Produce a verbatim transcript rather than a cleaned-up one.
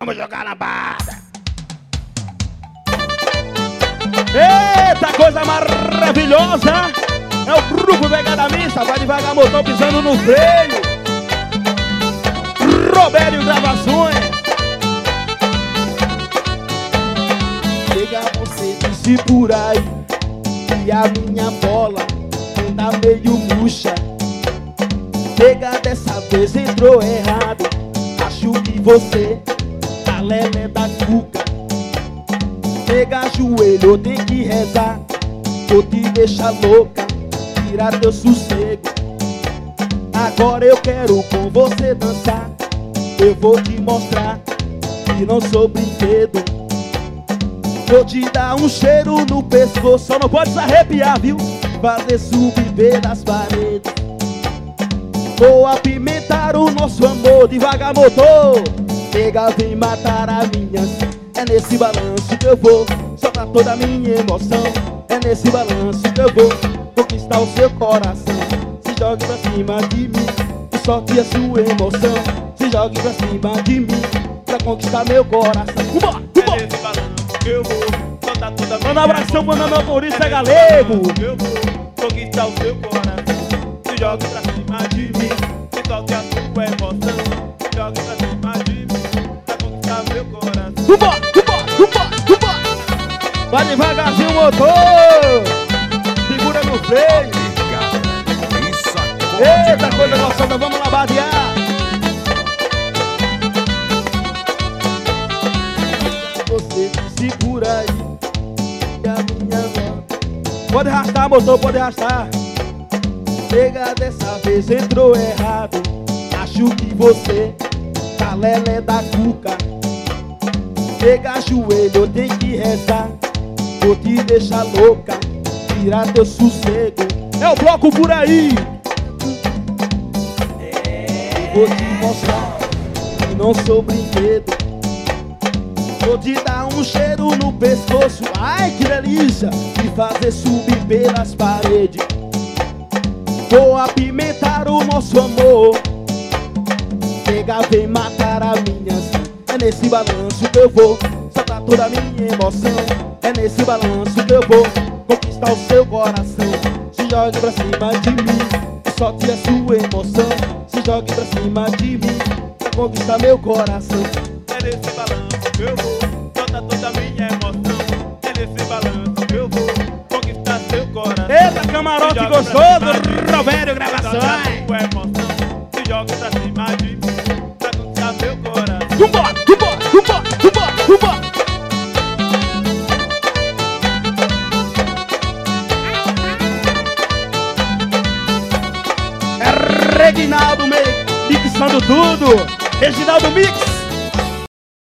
Vamos jogar na barra. Eita, coisa maravilhosa. É o grupo Pegada Mista. Vai devagar, motor pisando no freio. Robério Gravações. Chega, você disse por aí que a minha bola anda meio murcha. Chega, dessa vez entrou errado. Acho que você tá lelé da cuca. Chega, joelho, tem que rezar. Vou te deixar louca, tirar teu sossego. Agora eu quero com você dançar. Eu vou te mostrar que não sou brinquedo. Vou te dar um cheiro no pescoço. Só não pode se arrepiar, viu? Fazer subir pelas paredes. Vou apimentar o nosso amor. Devagar, motor. Chega, vem matar a minha. É nesse balanço que eu vou soltar toda a minha emoção. É nesse balanço que eu vou conquistar o seu coração. Se jogue pra cima de mim e solte a sua emoção. Se jogue pra cima de mim pra conquistar meu coração. Vambora, vambora. É nesse balanço que eu vou soltar toda a minha. Manda um abração pro meu motorista galego. Eu vou conquistar o seu coração. Se jogue pra cima de mim e solte a sua emoção. Se jogue pra cima de mim pra conquistar meu coração. Vambora, vambora, vambora, vambora. Vai devagarzinho, motor. Segura no freio. Eita, coisa gostosa, vamos lá badear. Você disse por aí que a minha voz. Pode arrastar, motor, pode arrastar. Chega, dessa vez entrou errado. Acho que você tá lelé da cuca. Chega, joelho, tem que rezar. Vou te deixar louca, tirar teu sossego. É o bloco por aí. Vou te mostrar que não sou brinquedo. Vou te dar um cheiro no pescoço. Ai, que delícia! E fazer subir pelas paredes. Vou apimentar o nosso amor. Chega, vem matar a minha. É nesse balanço que eu vou soltar toda a minha emoção. É nesse balanço que eu vou conquistar o seu coração. Se jogue pra cima de mim e solte a sua emoção. Se jogue pra cima de mim pra conquistar meu coração. É nesse balanço que eu vou soltar toda a minha emoção. É nesse balanço que eu vou conquistar seu coração. Eita, camarote gostoso, Robério Gravações. Se jogue pra cima de mim pra conquistar meu coração. Vambora, vambora, vambora, vambora, vambora. É Reginaldo Mix, mixando tudo. Reginaldo Mix.